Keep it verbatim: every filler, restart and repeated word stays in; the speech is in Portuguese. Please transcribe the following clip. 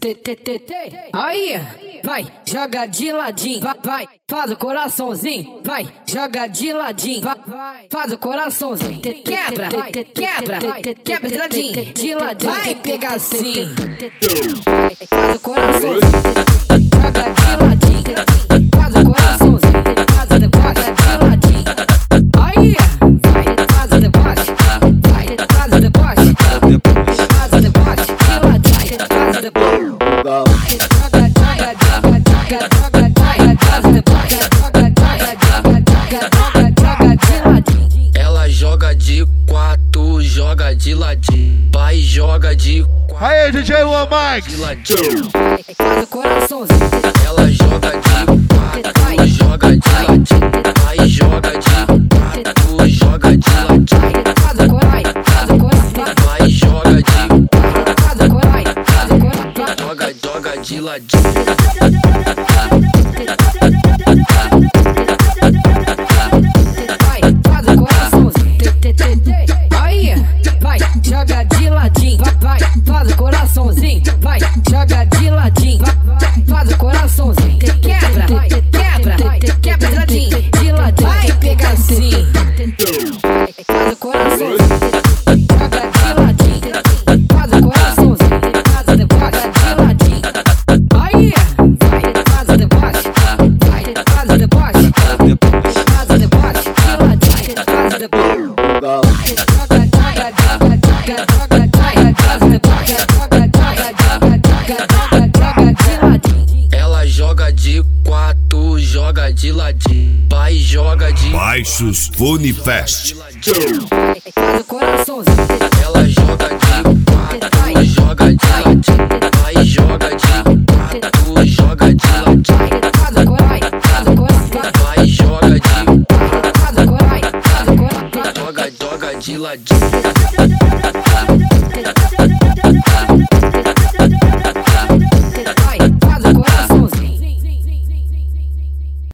Tê, tê, tê, tê. Aí, vai, joga de ladinho, vai, vai, faz o coraçãozinho, vai, joga de ladinho, vai, vai, faz o coraçãozinho, tê, quebra, tê, quebra, tê, quebra de ladinho, de ladinho, vai pegar assim, faz o coraçãozinho, joga de ladinho, faz o coraçãozinho, faz o deboche de ladinho. Aí, vai, faz o deboche, vai, faz o deboche, faz o deboche de ladinho, faz o deboche. Ela joga de quatro, joga de ladinho, vai joga de quatro. Aí, D J Luan Marques. Faz o coraçãozinho. Ela joga de quatro, joga de ladinho, vai joga de quatro, joga de ladinho. Faz o corai, faz o corai, vai joga de quatro, faz o corai, faz o corai, joga, joga de ladinho. Faz o coraçãozinho. Aí, vai, joga de ladinho, vai, vai, faz o coraçãozinho, vai, joga de ladinho, vai, faz o coraçãozinho, quebra, quebra, quebra de ladinho, de ladinho, vai pegar assim, faz o coraçãozinho, joga de ladinho, faz o coraçãozinho, faz o deboche de ladinho. Aí, vai, faz o deboche, vai, faz o deboche, faz o deboche de ladinho, faz o deboche. Ela joga de quatro, joga de ladinho, vai joga de Baixos Funifest. Faz o coraçãozinho. Ela joga de quatro, joga de ladinho, vai joga de quatro, joga de ladinho. Faz o corai, faz o corai, vai joga de faz o corai, faz o corai, joga, joga de ladinho.